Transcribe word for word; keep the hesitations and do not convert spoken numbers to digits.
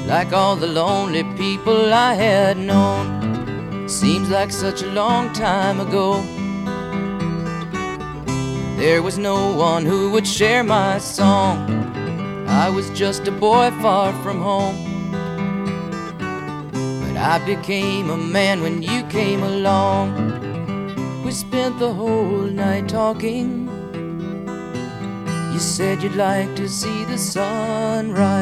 like all the lonely people I had known. Seems like such a long time ago. There was no one who would share my song. I was just a boy far from home. But I became a man when you came along. We spent the whole night talking. You said you'd like to see the sunrise.